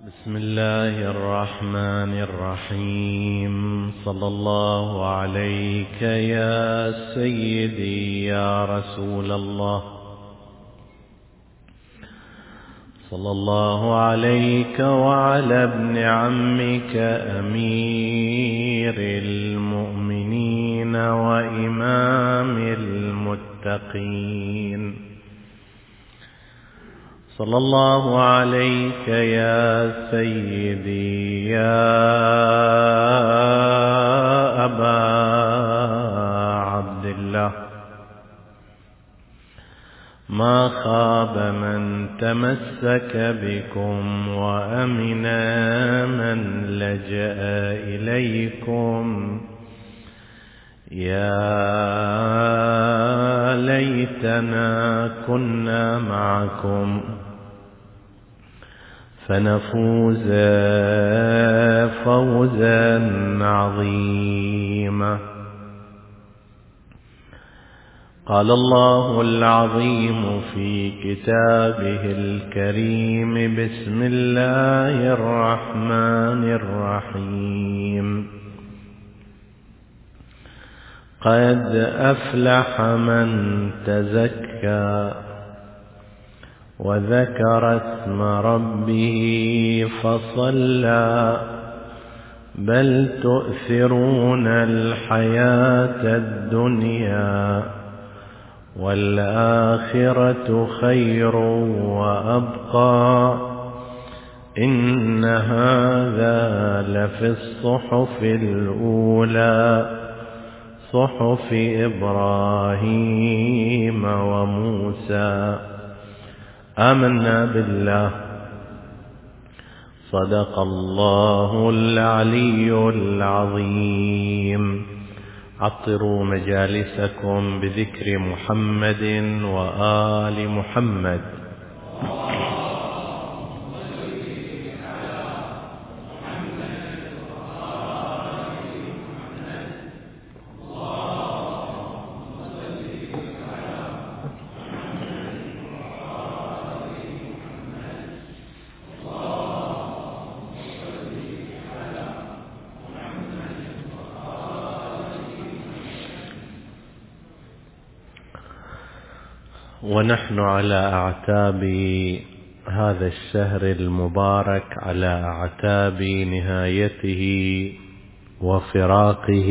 بسم الله الرحمن الرحيم. صلى الله عليك يا سيدي يا رسول الله، صلى الله عليك وعلى ابن عمك أمير المؤمنين وإمام المتقين، صلى الله عليك يا سيدي يا أبا عبد الله. ما خاب من تمسك بكم وأمن من لجأ إليكم. يا ليتنا كنا معكم فنفوز فوزا عظيما. قال الله العظيم في كتابه الكريم: بسم الله الرحمن الرحيم. قد أفلح من تزكى وذكر اسم ربه فصلى، بل تؤثرون الحياة الدنيا والآخرة خير وأبقى. إن هذا لفي الصحف الأولى، صحف إبراهيم وموسى. آمنا بالله. صدق الله العلي العظيم. عطروا مجالسكم بذكر محمد وآل محمد. ونحن على أعتاب هذا الشهر المبارك، على أعتاب نهايته وفراقه،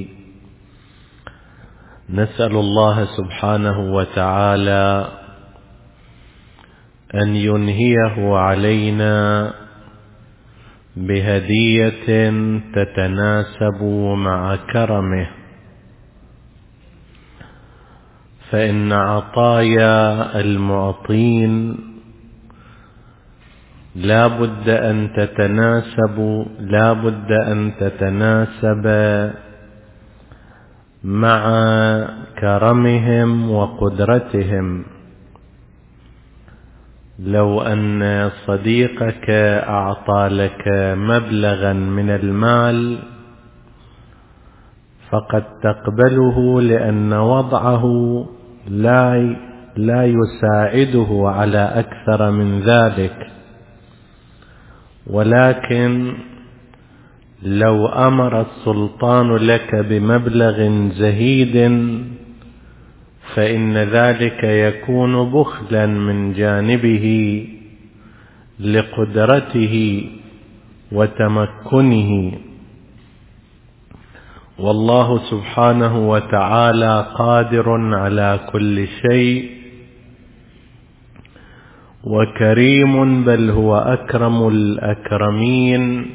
نسأل الله سبحانه وتعالى أن ينهيه علينا بهدية تتناسب مع كرمه، فإن عطايا المعطين لا بد أن تتناسب مع كرمهم وقدرتهم. لو أن صديقك أعطى لك مبلغا من المال فقد تقبله، لأن وضعه لا يساعده على أكثر من ذلك. ولكن لو أمر السلطان لك بمبلغ زهيد فإن ذلك يكون بخلا من جانبه لقدرته وتمكنه. والله سبحانه وتعالى قادر على كل شيء وكريم، بل هو أكرم الأكرمين.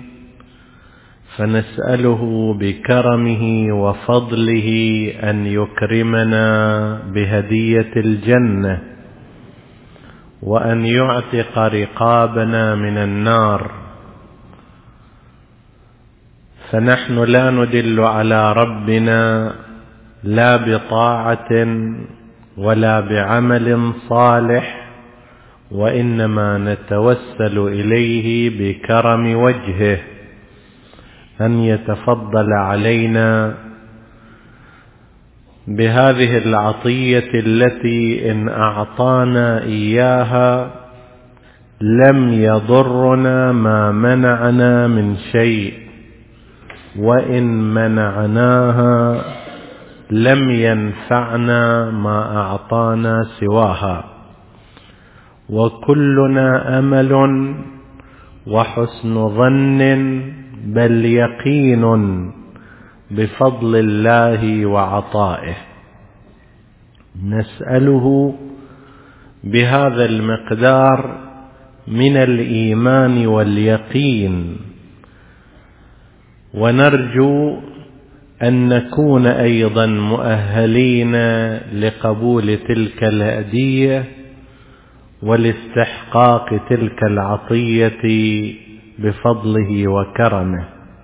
فنسأله بكرمه وفضله أن يكرمنا بهدية الجنة، وأن يعتق رقابنا من النار. فنحن لا ندل على ربنا لا بطاعة ولا بعمل صالح، وإنما نتوسل إليه بكرم وجهه أن يتفضل علينا بهذه العطية التي إن أعطانا إياها لم يضرنا ما منعنا من شيء، وإن منعناها لم ينفعنا ما أعطانا سواها، وكلنا أمل وحسن ظن بل يقين بفضل الله وعطائه. نسأله بهذا المقدار من الإيمان واليقين، ونرجو أن نكون أيضا مؤهلين لقبول تلك الهدية ولاستحقاق تلك العطية بفضله وكرمه.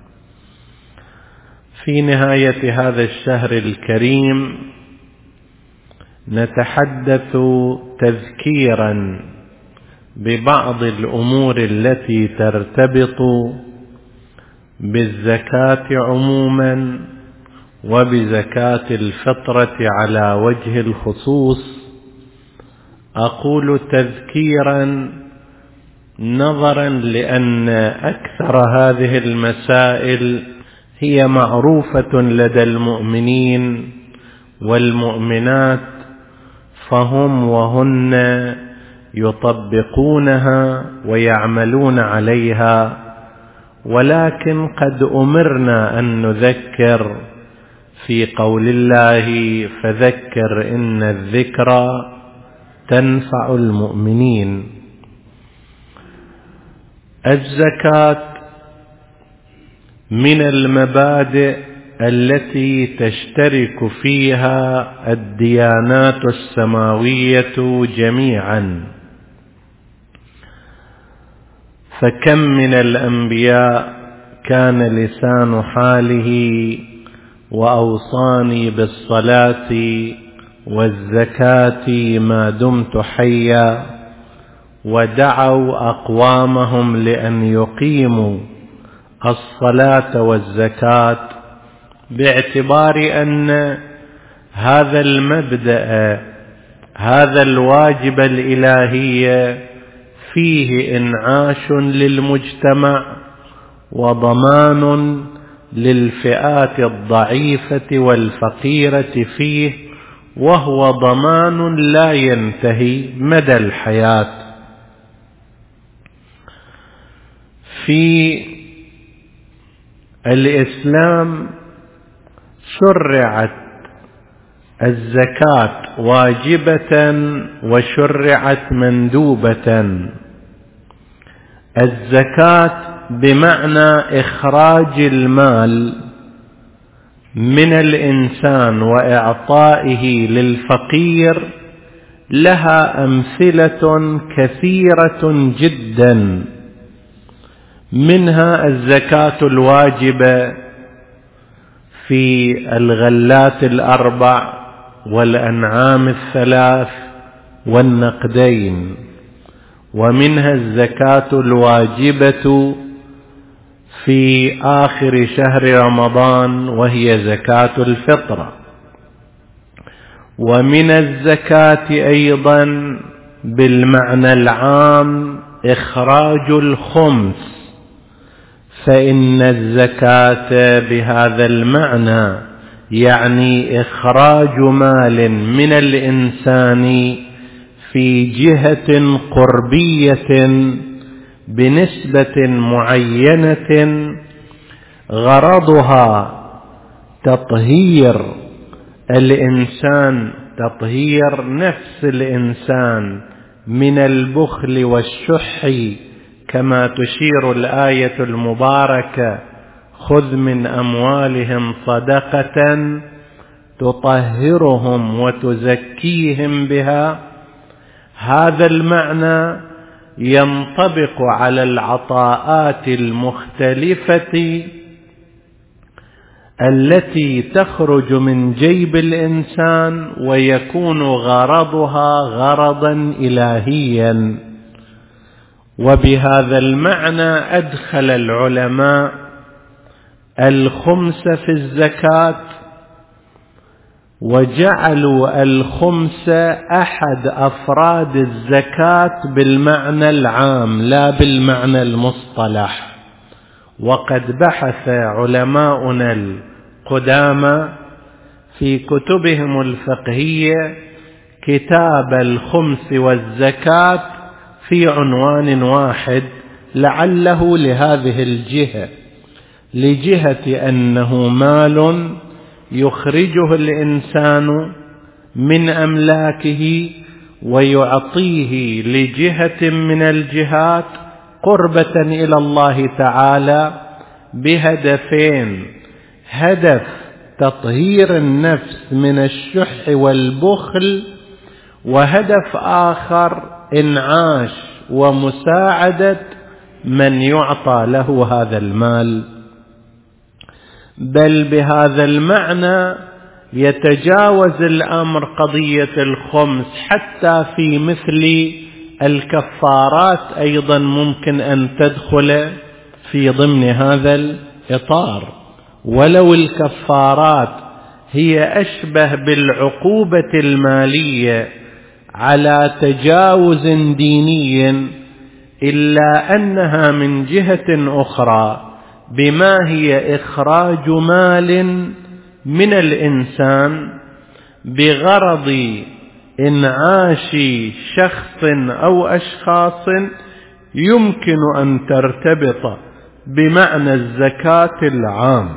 في نهاية هذا الشهر الكريم نتحدث تذكيرا ببعض الأمور التي ترتبط بالزكاة عموما وبزكاة الفطرة على وجه الخصوص. أقول تذكيرا نظرا لأن أكثر هذه المسائل هي معروفة لدى المؤمنين والمؤمنات، فهم وهن يطبقونها ويعملون عليها، ولكن قد أمرنا أن نذكر في قول الله: فذكر إن الذكرى تنفع المؤمنين. الزكاة من المبادئ التي تشترك فيها الديانات السماوية جميعا، فكم من الأنبياء كان لسان حاله وأوصاني بالصلاة والزكاة ما دمت حيا، ودعوا أقوامهم لأن يقيموا الصلاة والزكاة، باعتبار أن هذا المبدأ، هذا الواجب الإلهي فيه إنعاش للمجتمع وضمان للفئات الضعيفة والفقيرة فيه، وهو ضمان لا ينتهي مدى الحياة. في الإسلام شرعت الزكاة واجبة وشرعت مندوبة. الزكاة بمعنى إخراج المال من الإنسان وإعطائه للفقير، لها أمثلة كثيرة جدا، منها الزكاة الواجبة في الغلات الأربع والأنعام الثلاث والنقدين، ومنها الزكاة الواجبة في آخر شهر رمضان وهي زكاة الفطرة. ومن الزكاة أيضا بالمعنى العام إخراج الخمس، فإن الزكاة بهذا المعنى يعني إخراج مال من الإنسان في جهة قربية بنسبة معينة، غرضها تطهير الإنسان، تطهير نفس الإنسان من البخل والشح، كما تشير الآية المباركة: خذ من أموالهم صدقة تطهرهم وتزكيهم بها. هذا المعنى ينطبق على العطاءات المختلفة التي تخرج من جيب الإنسان ويكون غرضها غرضا إلهيا. وبهذا المعنى أدخل العلماء الخمس في الزكاة، وجعلوا الخمس أحد أفراد الزكاة بالمعنى العام لا بالمعنى المصطلح. وقد بحث علماؤنا القدامى في كتبهم الفقهية كتاب الخمس والزكاة في عنوان واحد، لعله لهذه الجهة، لجهة أنه مال يخرجه الإنسان من أملاكه ويعطيه لجهة من الجهات قربة إلى الله تعالى بهدفين: هدف تطهير النفس من الشح والبخل، وهدف آخر إنعاش ومساعدة من يعطى له هذا المال. بل بهذا المعنى يتجاوز الأمر قضية الخمس، حتى في مثل الكفارات أيضا ممكن أن تدخل في ضمن هذا الإطار، ولو الكفارات هي أشبه بالعقوبة المالية على تجاوز ديني، إلا أنها من جهة أخرى بما هي إخراج مال من الإنسان بغرض إنعاش شخص أو أشخاص يمكن أن ترتبط بمعنى الزكاة العام.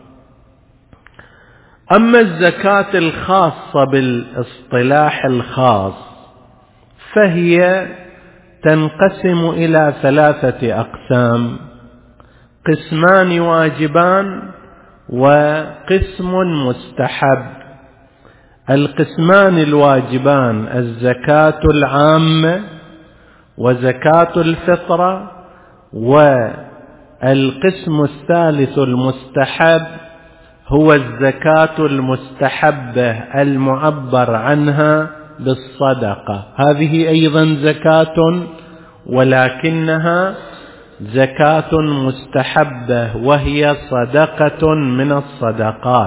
أما الزكاة الخاصة بالاصطلاح الخاص فهي تنقسم إلى 3 أقسام: قسمان واجبان وقسم مستحب. القسمان الواجبان الزكاة العامة وزكاة الفطرة، والقسم الثالث المستحب هو الزكاة المستحبة المعبر عنها بالصدقة. هذه أيضا زكاة ولكنها زكاة مستحبة، وهي صدقة من الصدقات.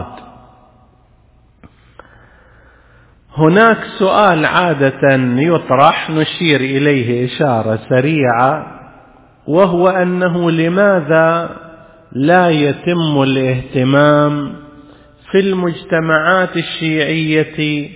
هناك سؤال عادة يطرح نشير إليه إشارة سريعة، وهو أنه لماذا لا يتم الاهتمام في المجتمعات الشيعية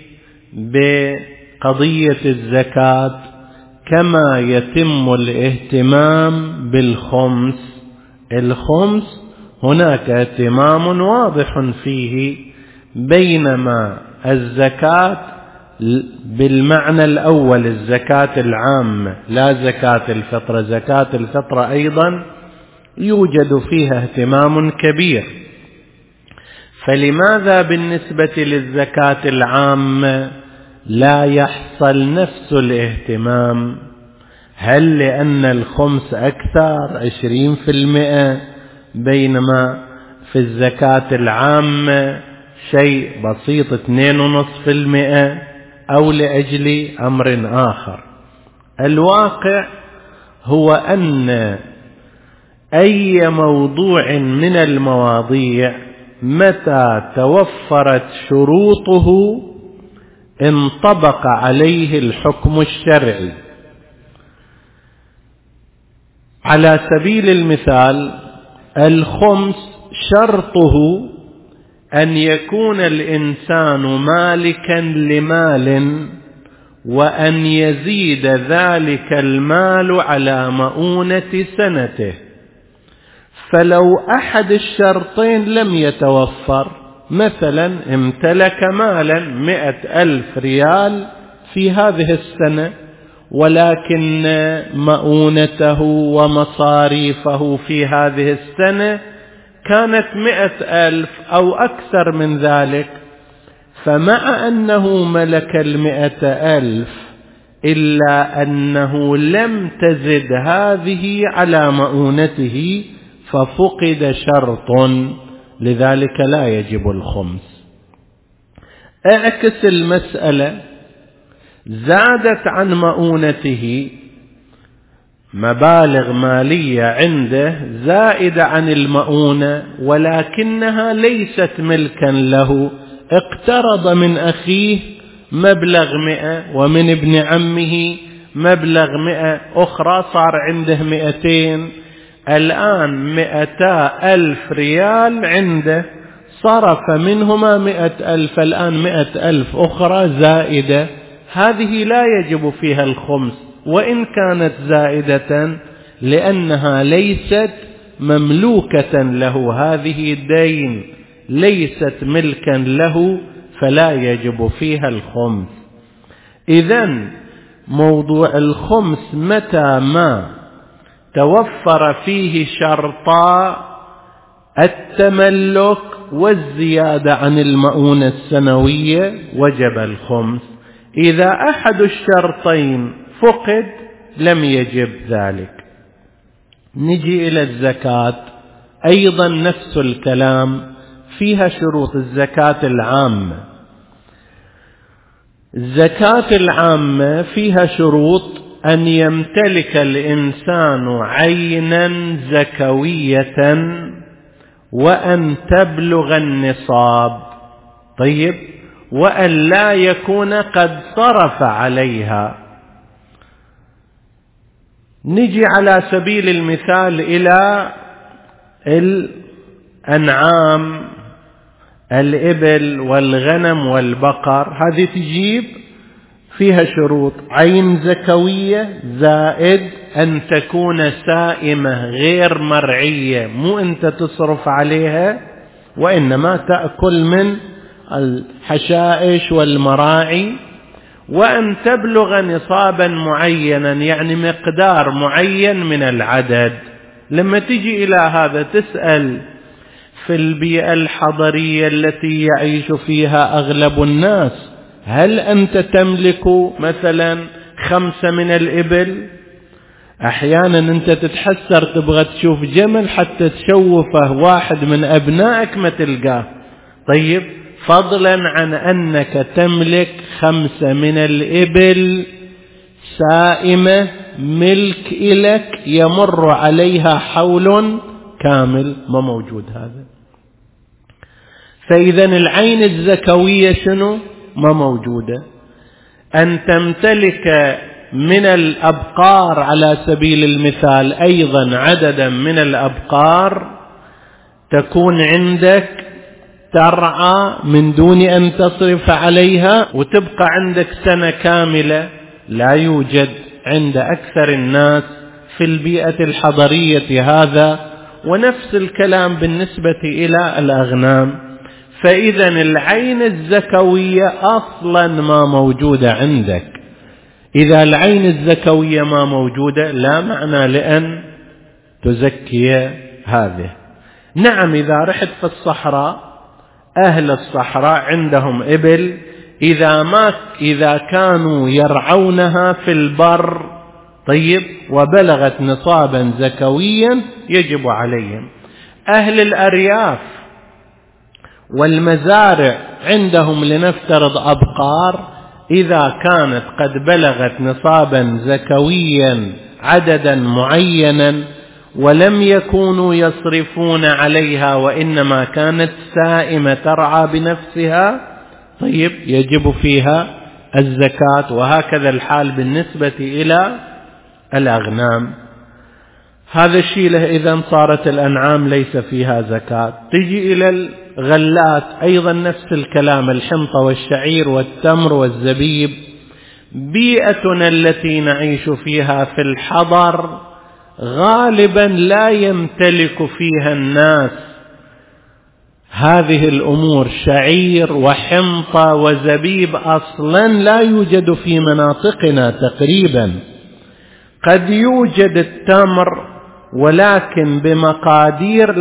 بقضية الزكاة كما يتم الاهتمام بالخمس؟ الخمس هناك اهتمام واضح فيه، بينما الزكاة بالمعنى الأول الزكاة العامة لا زكاة الفطرة، زكاة الفطرة أيضا يوجد فيها اهتمام كبير. فلماذا بالنسبة للزكاة العامة لا يحصل نفس الاهتمام؟ هل لأن الخمس أكثر 20%، بينما في الزكاة العامة شيء بسيط 2.5%، أو لأجل أمر آخر؟ الواقع هو أن أي موضوع من المواضيع متى توفرت شروطه انطبق عليه الحكم الشرعي. على سبيل المثال الخمس شرطه أن يكون الإنسان مالكا لمال، وأن يزيد ذلك المال على مؤونة سنته. فلو أحد الشرطين لم يتوفر، مثلا امتلك مالا 100,000 ريال في هذه السنة، ولكن مؤونته ومصاريفه في هذه السنة كانت 100,000 أو أكثر من ذلك، فمع أنه ملك 100,000 إلا أنه لم تزد هذه على مؤونته، ففقد شرط، لذلك لا يجب الخمس. اعكس المسألة: زادت عن مؤونته مبالغ مالية عنده زائدة عن المؤونة، ولكنها ليست ملكا له، اقترض من أخيه مبلغ 100 ومن ابن عمه مبلغ 100 أخرى، صار عنده 200. الآن 200,000 ريال عنده، صرف منهما 100,000، الآن 100,000 أخرى زائدة، هذه لا يجب فيها الخمس وإن كانت زائدة، لأنها ليست مملوكة له، هذه دين ليست ملكا له، فلا يجب فيها الخمس. إذن موضوع الخمس متى ما توفر فيه شرطا التملك والزيادة عن المؤونة السنوية وجب الخمس. إذا أحد الشرطين فقد لم يجب ذلك. نجي إلى الزكاة، أيضا نفس الكلام، فيها شروط. الزكاة العامة، الزكاة العامة فيها شروط: أن يمتلك الإنسان عينا زكوية، وأن تبلغ النصاب، طيب، وأن لا يكون قد صرف عليها. نجي على سبيل المثال إلى الأنعام، الإبل والغنم والبقر، هذه تجيب فيها شروط: عين زكوية، زائد أن تكون سائمة غير مرعية، مو أنت تصرف عليها وإنما تأكل من الحشائش والمراعي، وأن تبلغ نصابا معينا، يعني مقدار معين من العدد. لما تجي إلى هذا تسأل في البيئة الحضرية التي يعيش فيها أغلب الناس: هل أنت تملك مثلا 5 من الإبل؟ أحيانا أنت تتحسر تبغى تشوف جمل حتى تشوفه واحد من أبنائك ما تلقاه، طيب، فضلا عن أنك تملك 5 من الإبل سائمة ملك إلك يمر عليها حول كامل، ما موجود هذا. فإذا العين الزكوية شنو؟ ما موجودة. أن تمتلك من الأبقار على سبيل المثال أيضا عددا من الأبقار، تكون عندك ترعى من دون أن تصرف عليها وتبقى عندك سنة كاملة، لا يوجد عند أكثر الناس في البيئة الحضرية هذا. ونفس الكلام بالنسبة إلى الأغنام. فإذا العين الزكوية أصلا ما موجودة عندك. إذا العين الزكوية ما موجودة لا معنى لأن تزكي هذه. نعم، إذا رحت في الصحراء، أهل الصحراء عندهم إبل، إذا كانوا يرعونها في البر، طيب، وبلغت نصابا زكويا يجب عليهم. أهل الأرياف والمزارع عندهم لنفترض أبقار، إذا كانت قد بلغت نصابا زكويا عددا معينا ولم يكونوا يصرفون عليها وإنما كانت سائمة ترعى بنفسها، طيب، يجب فيها الزكاة. وهكذا الحال بالنسبة إلى الأغنام. هذا الشيء له. إذن صارت الأنعام ليس فيها زكاة. تجي إلى الغلات أيضا نفس الكلام: الحنطة والشعير والتمر والزبيب. بيئتنا التي نعيش فيها في الحضر غالبا لا يمتلك فيها الناس هذه الأمور، شعير وحنطة وزبيب أصلا لا يوجد في مناطقنا تقريبا. قد يوجد التمر ولكن بمقادير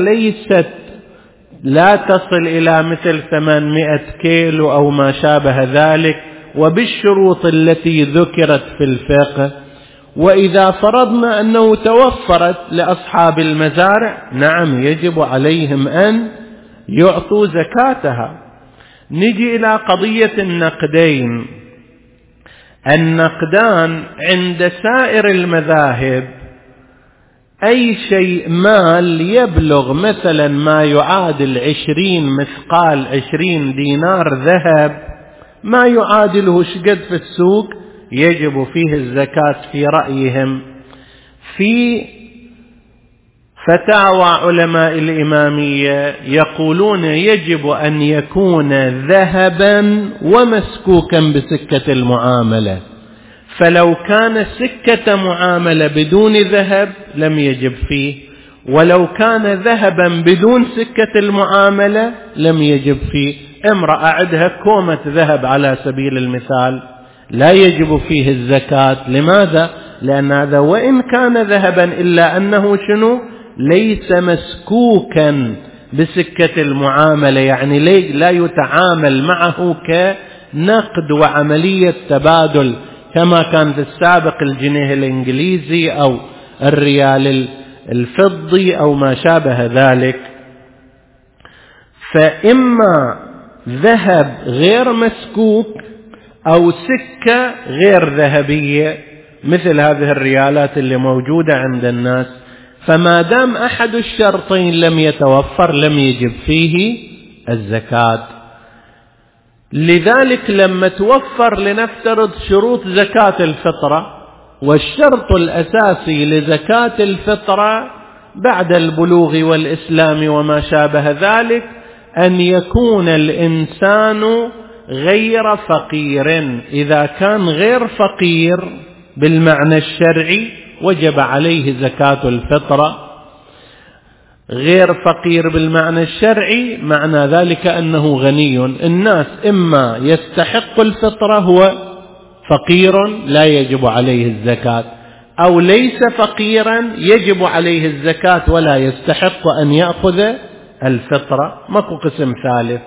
لا تصل إلى مثل 800 كيلو أو ما شابه ذلك، وبالشروط التي ذكرت في الفقه. وإذا فرضنا أنه توفرت لأصحاب المزارع، نعم، يجب عليهم أن يعطوا زكاتها. نجي إلى قضية النقدين. النقدان عند سائر المذاهب أي شيء مال يبلغ مثلا ما يعادل 20 مثقال 20 دينار ذهب، ما يعادله شقد في السوق، يجب فيه الزكاة في رأيهم. في فتاوى علماء الإمامية يقولون يجب أن يكون ذهبا ومسكوكا بسكة المعاملة، فلو كان سكة معاملة بدون ذهب لم يجب فيه، ولو كان ذهبا بدون سكة المعاملة لم يجب فيه. امرأة عندها كومة ذهب على سبيل المثال لا يجب فيه الزكاة. لماذا؟ لأن هذا وإن كان ذهبا إلا أنه شنو؟ ليس مسكوكا بسكة المعاملة، يعني لا يتعامل معه كنقد وعملية تبادل كما كان في السابق الجنيه الإنجليزي أو الريال الفضي أو ما شابه ذلك. فإما ذهب غير مسكوك أو سكة غير ذهبية مثل هذه الريالات اللي موجودة عند الناس، فما دام أحد الشرطين لم يتوفر لم يجب فيه الزكاة. لذلك لما توفر لنفترض شروط زكاة الفطرة، والشرط الأساسي لزكاة الفطرة بعد البلوغ والإسلام وما شابه ذلك أن يكون الإنسان غير فقير. إذا كان غير فقير بالمعنى الشرعي وجب عليه زكاة الفطرة. غير فقير بالمعنى الشرعي معنى ذلك أنه غني. الناس إما يستحق الفطرة هو فقير لا يجب عليه الزكاة، أو ليس فقيرا يجب عليه الزكاة ولا يستحق أن يأخذ الفطرة، ماكو قسم ثالث.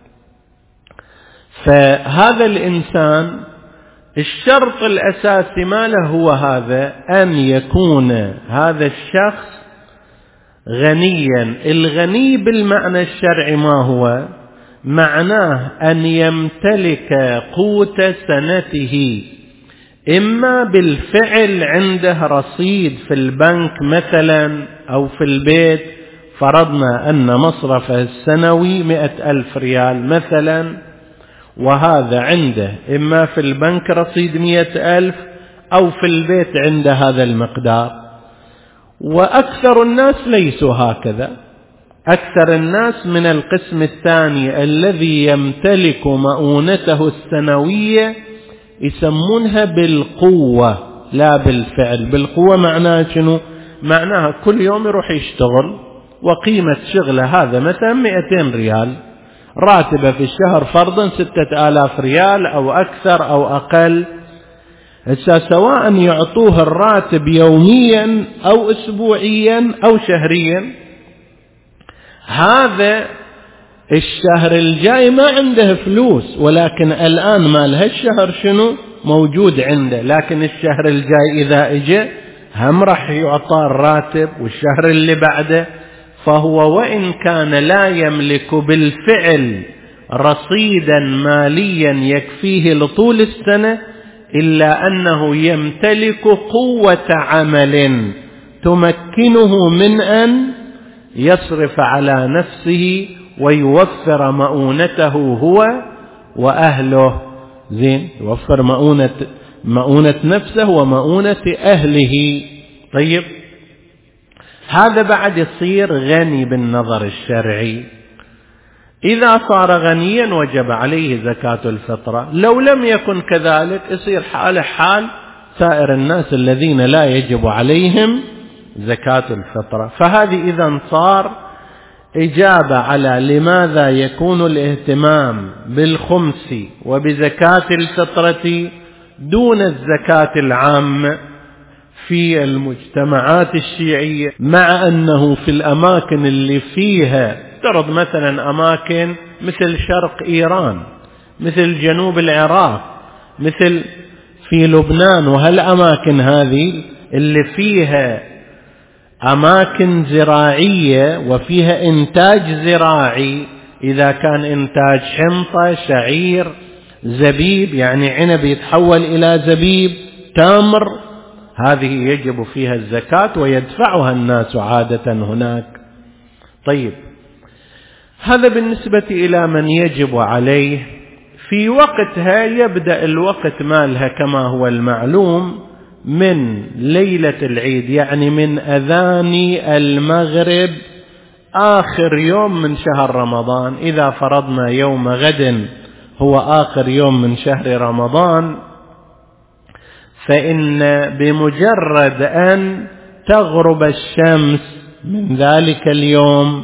فهذا الإنسان الشرط الأساسي ما له هو هذا، أن يكون هذا الشخص غنيا. الغني بالمعنى الشرعي ما هو؟ معناه أن يمتلك قوت سنته، إما بالفعل عنده رصيد في البنك مثلا أو في البيت، فرضنا أن مصرفه السنوي 100,000 ريال مثلا، وهذا عنده إما في البنك رصيد 100,000 أو في البيت عنده هذا المقدار. وأكثر الناس ليسوا هكذا. أكثر الناس من القسم الثاني الذي يمتلك مؤونته السنوية يسمونها بالقوة لا بالفعل. بالقوة معناها شنو؟ معناها كل يوم يروح يشتغل وقيمة شغله هذا مثلا 200 ريال، راتبه في الشهر فرضا 6,000 ريال أو أكثر أو أقل. سواء يعطوه الراتب يوميا أو أسبوعيا أو شهريا، هذا الشهر الجاي ما عنده فلوس، ولكن الآن مال هالشهر شنو موجود عنده، لكن الشهر الجاي إذا إجا هم راح يعطى الراتب والشهر اللي بعده. فهو وإن كان لا يملك بالفعل رصيدا ماليا يكفيه لطول السنة، إلا أنه يمتلك قوة عمل تمكنه من أن يصرف على نفسه ويوفر مؤونته هو وأهله. زين، يوفر مؤونة نفسه ومؤونة أهله. طيب، هذا بعد يصير غني بالنظر الشرعي. إذا صار غنيا وجب عليه زكاة الفطرة. لو لم يكن كذلك يصير حاله حال سائر الناس الذين لا يجب عليهم زكاة الفطرة. فهذه إذن صار إجابة على لماذا يكون الاهتمام بالخمس وبزكاة الفطرة دون الزكاة العامة في المجتمعات الشيعية، مع أنه في الأماكن اللي فيها افترض مثلا أماكن مثل شرق إيران، مثل جنوب العراق، مثل في لبنان، وهالأماكن هذه اللي فيها أماكن زراعية وفيها إنتاج زراعي، إذا كان إنتاج حنطة، شعير، زبيب، يعني عنب يتحول إلى زبيب، تمر، هذه يجب فيها الزكاة ويدفعها الناس عادة هناك. طيب، هذا بالنسبة إلى من يجب عليه. في وقتها يبدأ الوقت مالها كما هو المعلوم من ليلة العيد، يعني من أذان المغرب آخر يوم من شهر رمضان. إذا فرضنا يوم غد هو آخر يوم من شهر رمضان، فإن بمجرد أن تغرب الشمس من ذلك اليوم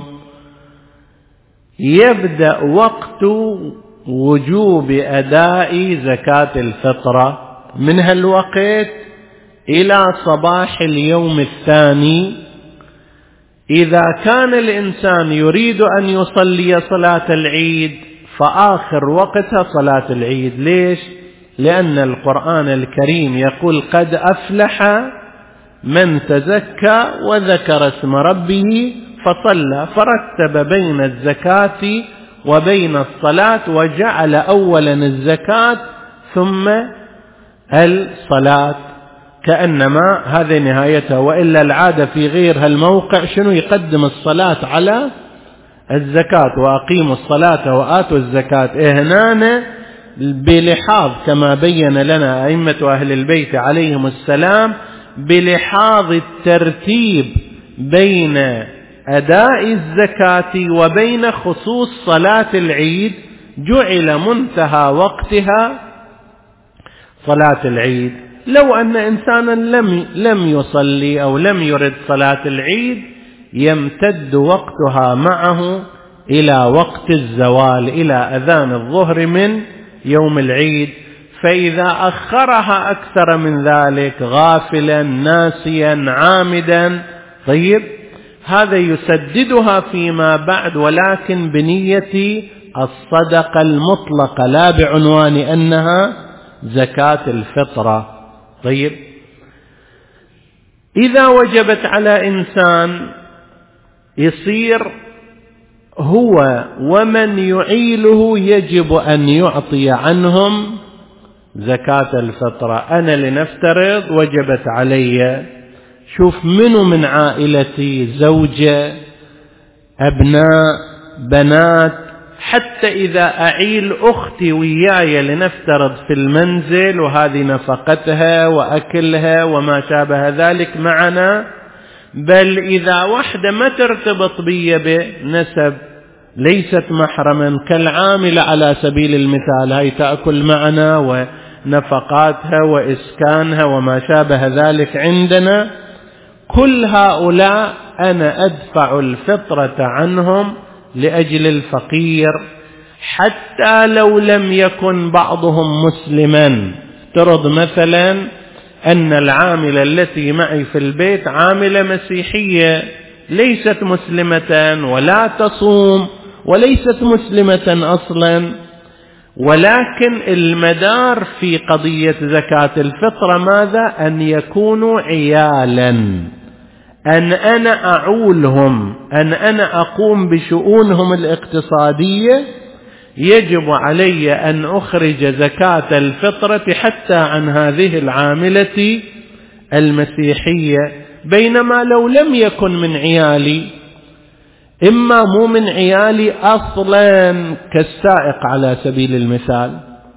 يبدأ وقت وجوب أداء زكاة الفطرة. من هالوقت إلى صباح اليوم الثاني إذا كان الإنسان يريد أن يصلي صلاة العيد فآخر وقتها صلاة العيد. ليش؟ لأن القرآن الكريم يقول قد أفلح من تزكى وذكر اسم ربه فصلى، فرتب بين الزكاة وبين الصلاة وجعل أولا الزكاة ثم الصلاة، كأنما هذه نهايتها. وإلا العادة في غير هالموقع شنو؟ يقدم الصلاة على الزكاة، وأقيموا الصلاة وآتوا الزكاة. هنا بلحاظ كما بين لنا أئمة أهل البيت عليهم السلام بلحاظ الترتيب بين أداء الزكاة وبين خصوص صلاة العيد جعل منتهى وقتها صلاة العيد. لو أن إنسانا لم يصلي أو لم يرد صلاة العيد يمتد وقتها معه إلى وقت الزوال، إلى أذان الظهر من يوم العيد. فإذا أخرها أكثر من ذلك غافلا ناسيا عامدا، طيب هذا يسددها فيما بعد، ولكن بنية الصدقة المطلقة لا بعنوان أنها زكاة الفطرة. طيب، إذا وجبت على إنسان يصير هو ومن يعيله يجب أن يعطي عنهم زكاة الفطرة. أنا لنفترض وجبت علي، شوف منو من عائلتي، زوجة، أبناء، بنات، حتى إذا أعيل أختي وياي لنفترض في المنزل وهذه نفقتها وأكلها وما شابه ذلك معنا، بل إذا واحدة ما ترتبط بي بنسب ليست محرما كالعاملة على سبيل المثال، هاي تأكل معنا ونفقاتها وإسكانها وما شابه ذلك عندنا، كل هؤلاء أنا أدفع الفطرة عنهم لأجل الفقير، حتى لو لم يكن بعضهم مسلما. افترض مثلا أن العاملة التي معي في البيت عاملة مسيحية ليست مسلمة ولا تصوم وليست مسلمة أصلا، ولكن المدار في قضية زكاة الفطرة ماذا؟ أن يكونوا عيالا، أن أنا أعولهم، أن أنا أقوم بشؤونهم الاقتصادية. يجب علي أن أخرج زكاة الفطرة حتى عن هذه العاملة المسيحية. بينما لو لم يكن من عيالي، إما مو من عيالي أصلا، كالسائق على سبيل المثال،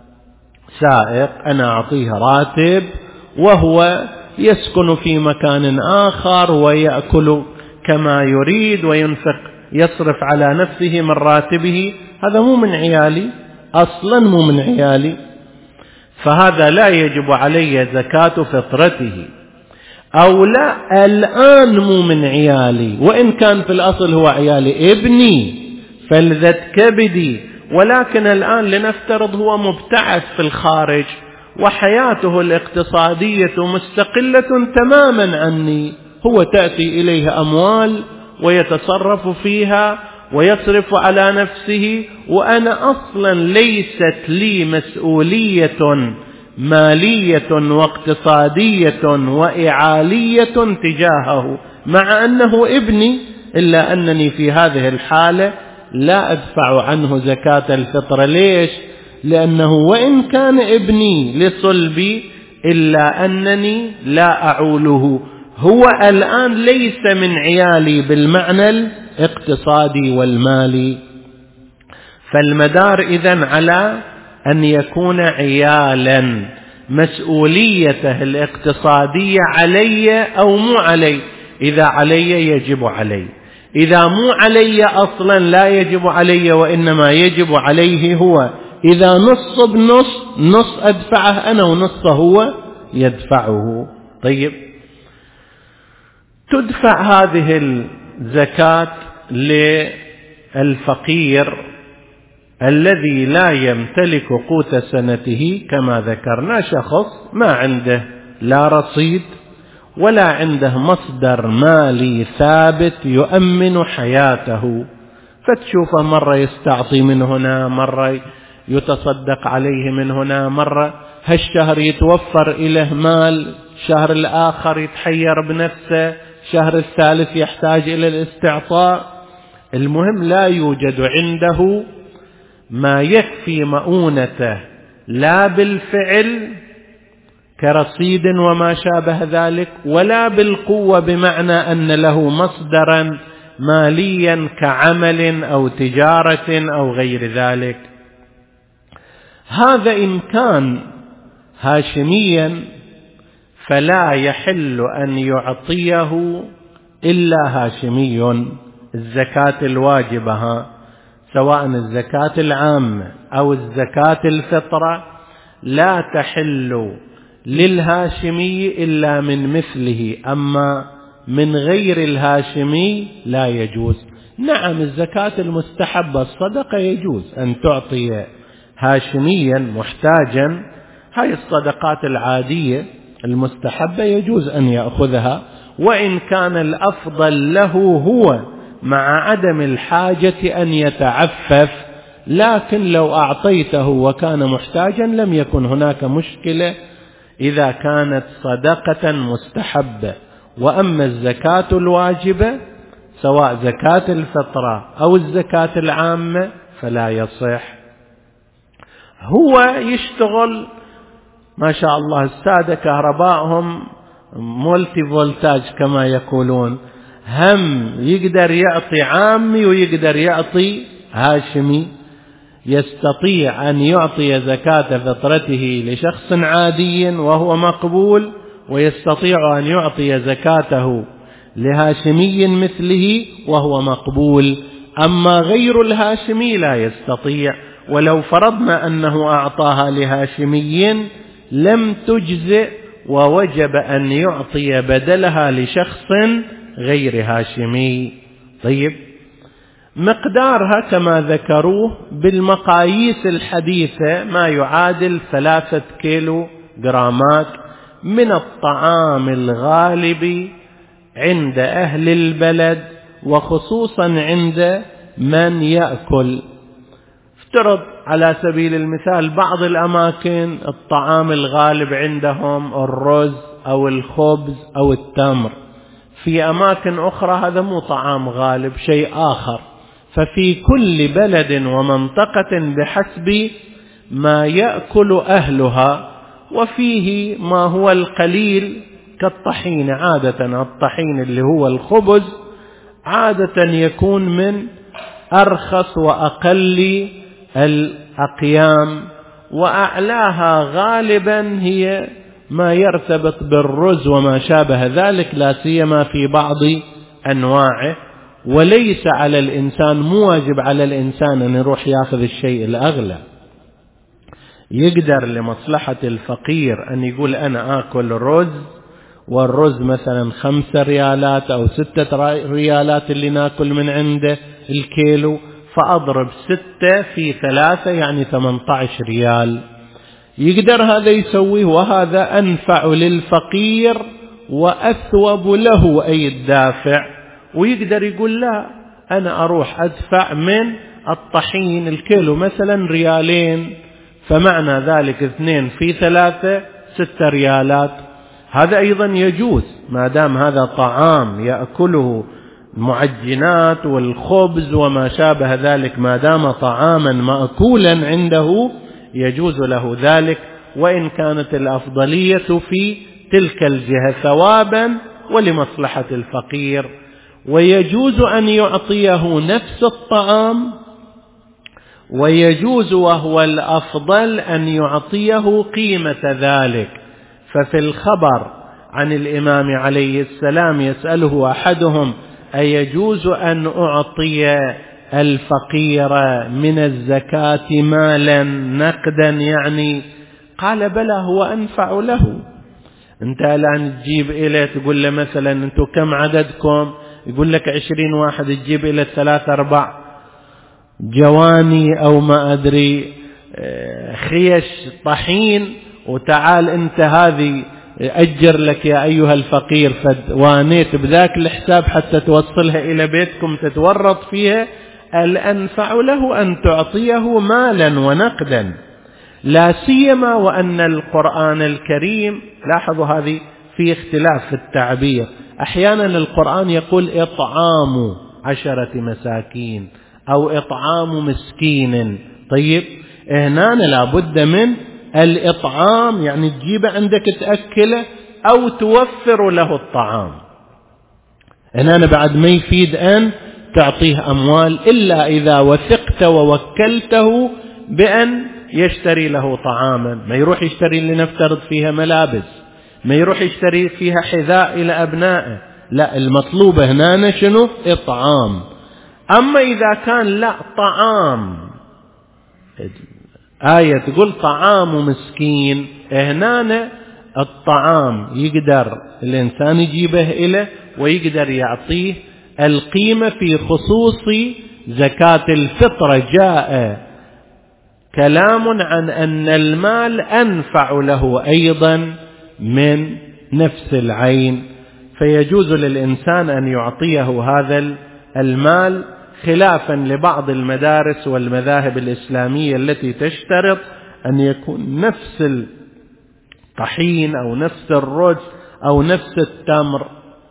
سائق أنا أعطيه راتب وهو يسكن في مكان آخر ويأكل كما يريد وينفق يصرف على نفسه من راتبه، هذا مو من عيالي أصلا، مو من عيالي، فهذا لا يجب علي زكاة فطرته. أو لا، الآن مو من عيالي، وإن كان في الأصل هو عيالي، ابني فلذة كبدي، ولكن الآن لنفترض هو مبتعث في الخارج وحياته الاقتصادية مستقلة تماما عني، هو تأتي إليه أموال ويتصرف فيها ويصرف على نفسه، وأنا أصلا ليست لي مسؤولية مالية واقتصادية وإعالية تجاهه، مع أنه ابني، إلا أنني في هذه الحالة لا أدفع عنه زكاة الفطرة. ليش؟ لأنه وإن كان ابني لصلبي إلا أنني لا أعوله. هو الآن ليس من عيالي بالمعنى الاقتصادي والمالي، فالمدار إذن على أن يكون عيالا، مسؤوليته الاقتصادية علي أو مو علي. إذا علي يجب علي، إذا مو علي أصلا لا يجب علي، وإنما يجب عليه هو. إذا نص بنص، نص أدفعه أنا ونصه هو يدفعه. طيب، تدفع هذه الزكاة للفقير الذي لا يمتلك قوت سنته كما ذكرنا، شخص ما عنده لا رصيد ولا عنده مصدر مالي ثابت يؤمن حياته، فتشوفه مرة يستعطي من هنا، مرة يتصدق عليه من هنا، مرة هالشهر يتوفر إليه مال، شهر الآخر يتحير بنفسه، شهر الثالث يحتاج إلى الاستعطاء. المهم لا يوجد عنده ما يكفي مؤونته، لا بالفعل كرصيد وما شابه ذلك، ولا بالقوة بمعنى أن له مصدرا ماليا كعمل أو تجارة أو غير ذلك. هذا إن كان هاشميا فلا يحل أن يعطيه إلا هاشمي. الزكاة الواجبة سواء الزكاة العامة أو الزكاة الفطرة لا تحل للهاشمي إلا من مثله، أما من غير الهاشمي لا يجوز. نعم، الزكاة المستحبة الصدقة يجوز أن تعطي هاشميا محتاجا، هاي الصدقات العادية المستحبة يجوز أن يأخذها، وإن كان الأفضل له هو مع عدم الحاجة أن يتعفف. لكن لو أعطيته وكان محتاجا لم يكن هناك مشكلة إذا كانت صدقة مستحبة. وأما الزكاة الواجبة سواء زكاة الفطرة أو الزكاة العامة فلا يصح. هو يشتغل ما شاء الله، السادة كهربائهم مولتي فولتاج كما يقولون، هم يقدر يعطي عامي ويقدر يعطي هاشمي، يستطيع أن يعطي زكاة فطرته لشخص عادي وهو مقبول، ويستطيع أن يعطي زكاته لهاشمي مثله وهو مقبول. أما غير الهاشمي لا يستطيع، ولو فرضنا أنه أعطاها لهاشمي لم تجزئ، ووجب أن يعطي بدلها لشخص غير هاشمي. طيب، مقدارها كما ذكروه بالمقاييس الحديثة ما يعادل 3 كيلو جرامات من الطعام الغالب عند أهل البلد، وخصوصا عند من يأكل. افترض على سبيل المثال بعض الأماكن الطعام الغالب عندهم الرز أو الخبز أو التمر، في أماكن أخرى هذا مو طعام غالب، شيء آخر. ففي كل بلد ومنطقة بحسب ما يأكل أهلها، وفيه ما هو القليل كالطحين. عادة الطحين اللي هو الخبز عادة يكون من أرخص وأقل الأقيام، وأعلاها غالبا هي ما يرتبط بالرز وما شابه ذلك، لا سيما في بعض أنواعه. وليس على الإنسان، مو واجب على الإنسان أن يروح يأخذ الشيء الأغلى. يقدر لمصلحة الفقير أن يقول أنا آكل رز، والرز مثلا 5 ريالات أو 6 ريالات اللي ناكل من عنده الكيلو، فأضرب 6 في 3 يعني 18 ريال. يقدر هذا يسويه، وهذا أنفع للفقير وأثوب له أي الدافع. ويقدر يقول لا، أنا أروح أدفع من الطحين الكيلو مثلا 2 ريال، فمعنى ذلك 2 في 3 6 ريالات. هذا أيضا يجوز ما دام هذا طعام يأكله المعجنات والخبز وما شابه ذلك، ما دام طعاما مأكولا عنده يجوز له ذلك. وإن كانت الأفضلية في تلك الجهة ثوابا ولمصلحة الفقير. ويجوز أن يعطيه نفس الطعام، ويجوز وهو الأفضل أن يعطيه قيمة ذلك. ففي الخبر عن الإمام عليه السلام يسأله أحدهم: أيجوز أن أعطي الفقير من الزكاة مالا نقدا يعني؟ قال: بلى، هو أنفع له. أنت الآن تجيب إليه تقول له مثلا: أنتم كم عددكم؟ يقول لك 20 واحد، تجيب إليه 3-4 جواني أو ما أدري خيش طحين، وتعال أنت هذه أجر لك يا أيها الفقير، فوانيت بذاك الحساب حتى توصلها إلى بيتكم تتورط فيها. الأنفع له أن تعطيه مالا ونقدا، لا سيما وأن القرآن الكريم، لاحظوا هذه في اختلاف في التعبير، أحيانا القرآن يقول إطعام 10 مساكين أو إطعام مسكين. طيب هنا لابد من الإطعام، يعني تجيبه عندك تأكله أو توفر له الطعام. هنا بعد ما يفيد أن تعطيه أموال إلا إذا وثقت ووكلته بأن يشتري له طعاما. ما يروح يشتري لنفترض فيها ملابس، ما يروح يشتري فيها حذاء إلى أبنائه، لا، المطلوب هنا شنو؟ إطعام. أما إذا كان لا طعام، آية تقول طعام مسكين، هنا الطعام يقدر الإنسان يجيبه إليه ويقدر يعطيه القيمة. في خصوص زكاة الفطرة جاء كلام عن أن المال أنفع له أيضا من نفس العين، فيجوز للإنسان أن يعطيه هذا المال، خلافا لبعض المدارس والمذاهب الإسلامية التي تشترط أن يكون نفس الطحين أو نفس الرز أو نفس التمر.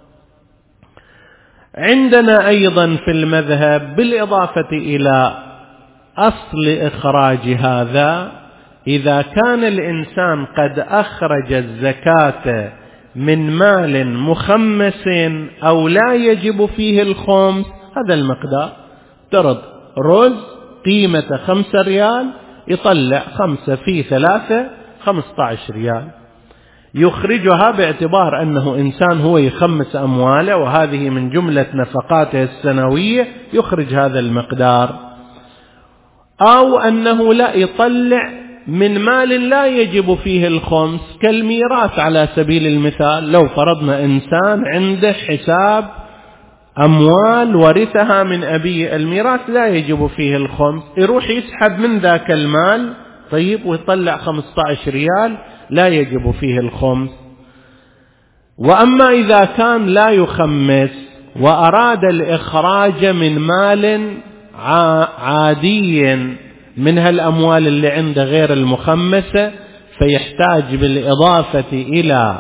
عندنا أيضا في المذهب بالإضافة إلى أصل إخراج هذا، إذا كان الإنسان قد أخرج الزكاة من مال مخمس أو لا يجب فيه الخمس، هذا المقدار، ترد رز قيمة 5 ريال، يطلع 5 في 3 15 ريال، يخرجها باعتبار أنه إنسان هو يخمس أمواله وهذه من جملة نفقاته السنوية، يخرج هذا المقدار. أو أنه لا يطلع من مال لا يجب فيه الخمس، كالميراث على سبيل المثال. لو فرضنا إنسان عنده حساب أموال ورثها من أبيه، الميراث لا يجب فيه الخمس، يروح يسحب من ذاك المال، طيب، ويطلع 15 ريال لا يجب فيه الخمس. وأما إذا كان لا يخمس وأراد الإخراج من مال عادي من هالأموال اللي عنده غير المخمسة، فيحتاج بالإضافة إلى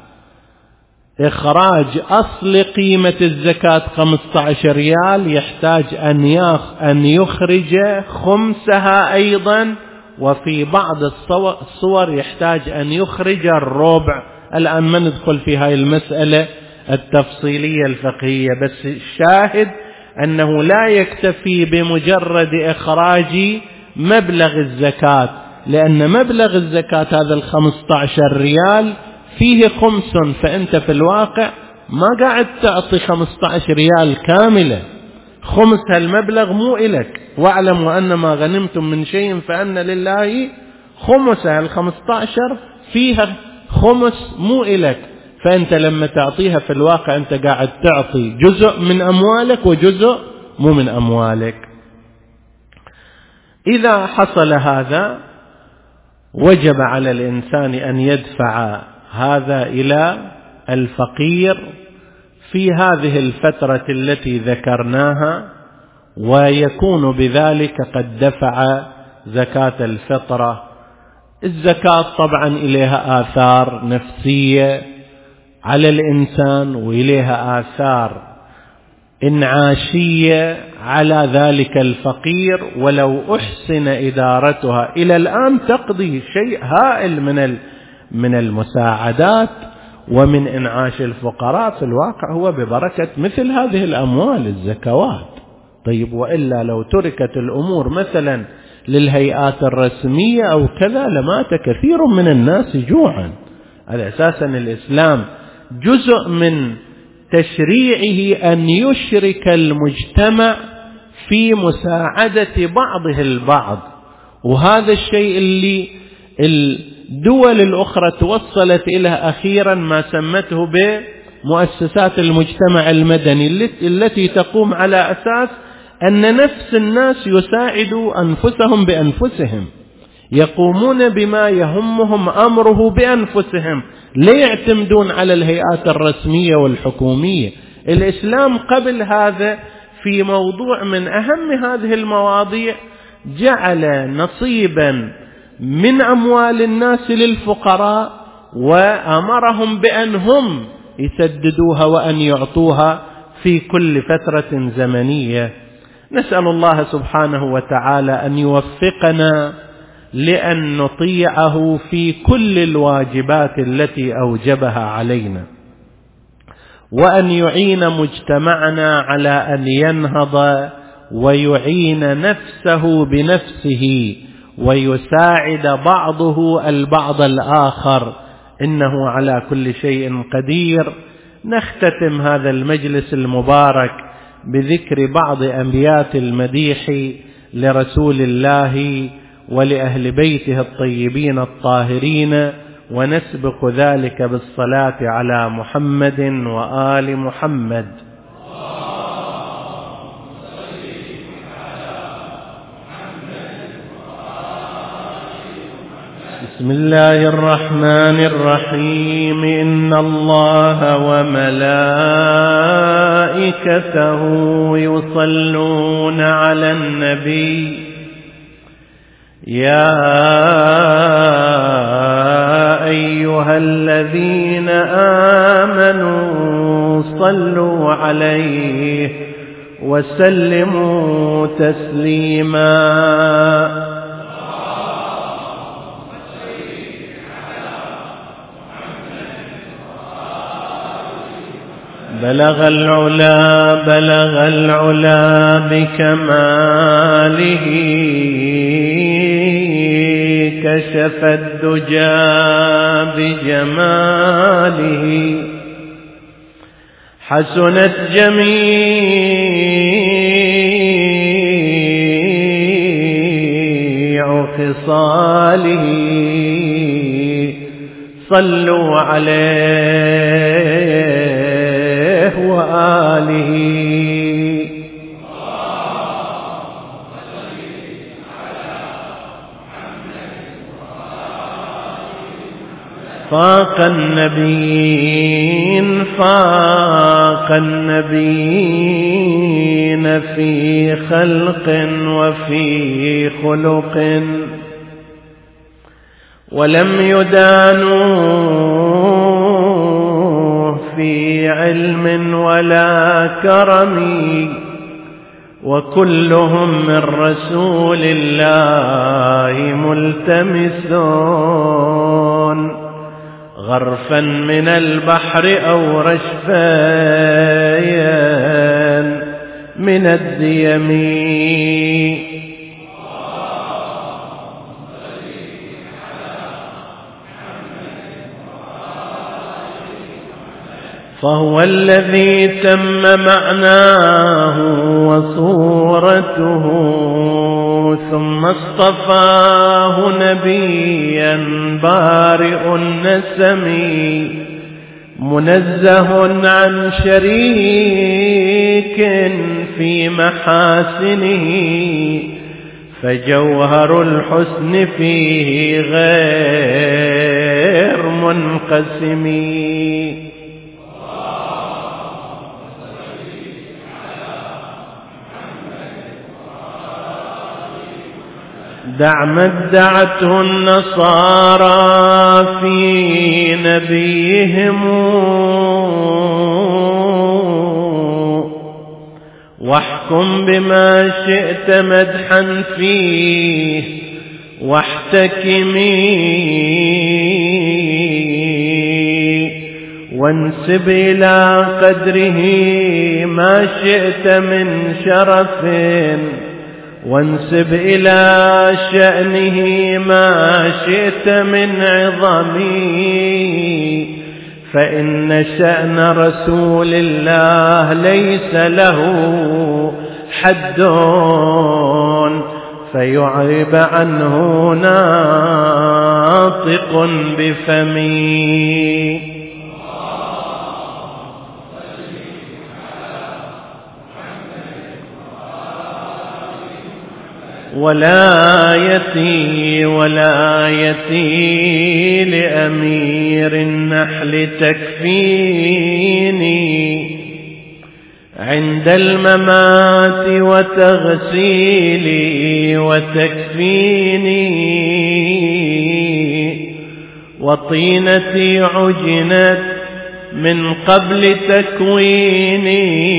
إخراج أصل قيمة الزكاة 15 ريال، يحتاج أن يخرج خمسها أيضا، وفي بعض الصور يحتاج أن يخرج الربع. الآن ما ندخل في هاي المسألة التفصيلية الفقهية، بس الشاهد أنه لا يكتفي بمجرد إخراج مبلغ الزكاة، لأن مبلغ الزكاة هذا 15 ريال فيه خمس، فأنت في الواقع ما قاعد تعطي 15 ريال كاملة، خمس هالمبلغ مو إلك. واعلموا أن ما غنمتم من شيء فأن لله خمسه، 15 فيها خمس مو إلك، فأنت لما تعطيها في الواقع أنت قاعد تعطي جزء من أموالك وجزء مو من أموالك. إذا حصل هذا وجب على الإنسان أن يدفع هذا إلى الفقير في هذه الفترة التي ذكرناها، ويكون بذلك قد دفع زكاة الفطرة. الزكاة طبعا إليها آثار نفسية على الإنسان، وإليها آثار إنعاشية على ذلك الفقير ولو أحسن إدارتها. إلى الآن تقضي شيء هائل من المساعدات ومن إنعاش الفقراء، في الواقع هو ببركة مثل هذه الأموال الزكوات. طيب وإلا لو تركت الأمور مثلا للهيئات الرسمية أو كذا لمات كثير من الناس جوعا. على أساسا الإسلام جزء من تشريعه أن يشرك المجتمع في مساعدة بعضه البعض، وهذا الشيء اللي الدول الأخرى توصلت إليه أخيرا ما سمته بمؤسسات المجتمع المدني، التي تقوم على أساس أن نفس الناس يساعدوا أنفسهم بأنفسهم، يقومون بما يهمهم أمره بأنفسهم، لا يعتمدون على الهيئات الرسمية والحكومية. الإسلام قبل هذا في موضوع من أهم هذه المواضيع جعل نصيبا من أموال الناس للفقراء، وأمرهم بأن هم يسددوها وأن يعطوها في كل فترة زمنية. نسأل الله سبحانه وتعالى أن يوفقنا لأن نطيعه في كل الواجبات التي أوجبها علينا، وأن يعين مجتمعنا على أن ينهض ويعين نفسه بنفسه ويساعد بعضه البعض الآخر، إنه على كل شيء قدير. نختتم هذا المجلس المبارك بذكر بعض أبيات المديح لرسول الله ولأهل بيته الطيبين الطاهرين، ونسبق ذلك بالصلاة على محمد وآل محمد. بسم الله الرحمن الرحيم. إن الله وملائكته يصلون على النبي يا أيها الذين آمنوا صلوا عليه وسلموا تسليما. بلغ العلا بكماله، كشف الدجى بجماله، حسنت جميع خصاله. صلوا عليه وآله. فاق النبيين في خلق وفي خلق، ولم يدانوه في علم ولا كرم، وكلهم من رسول الله ملتمسون، غرفا من البحر أو رشفا من الديم. فهو الذي تم معناه وصورته، ثم اصطفاه نبيا بارئ النسم، منزه عن شريك في محاسنه، فجوهر الحسن فيه غير منقسم. دع ما ادعته النصارى في نبيهم، واحكم بما شئت مدحا فيه واحتكمي، وانسب إلى قدره ما شئت من شرف، وانسب إلى شأنه ما شئت من عظم، فإن شأن رسول الله ليس له حد فيعرب عنه ناطق بفمه. ولايتي لأمير النحل تكفيني عند الممات وتغسيلي وتكفيني، وطينتي عجنت من قبل تكويني،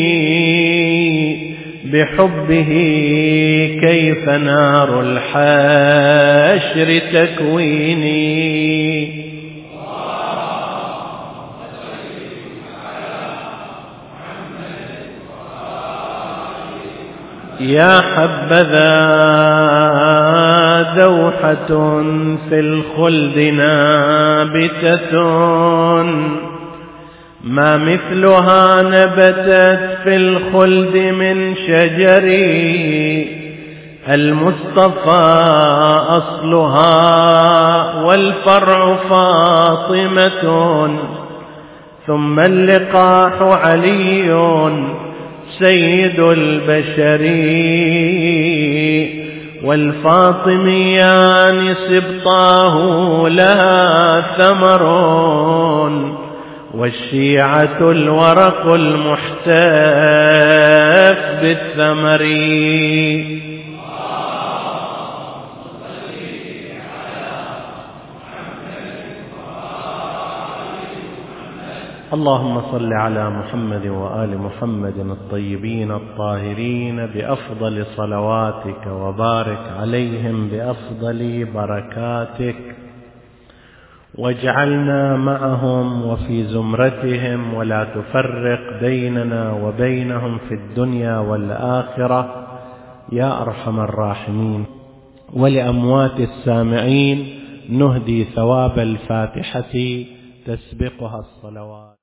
بحبه كيف نار الحشر تكويني. يا حبذا دوحة في الخلد نابتة ما مثلها نبتت في الخلد من شجري، المصطفى أصلها والفرع فاطمة، ثم اللقاح علي سيد البشر، والفاطميان سبطاه لها ثمر، والشيعة الورق المحتف بالثمر. اللهم صل على محمد وآل محمد الطيبين الطاهرين بأفضل صلواتك، وبارك عليهم بأفضل بركاتك، واجعلنا معهم وفي زمرتهم، ولا تفرق بيننا وبينهم في الدنيا والآخرة يا أرحم الراحمين. ولأموات السامعين نهدي ثواب الفاتحة تسبقها الصلوات.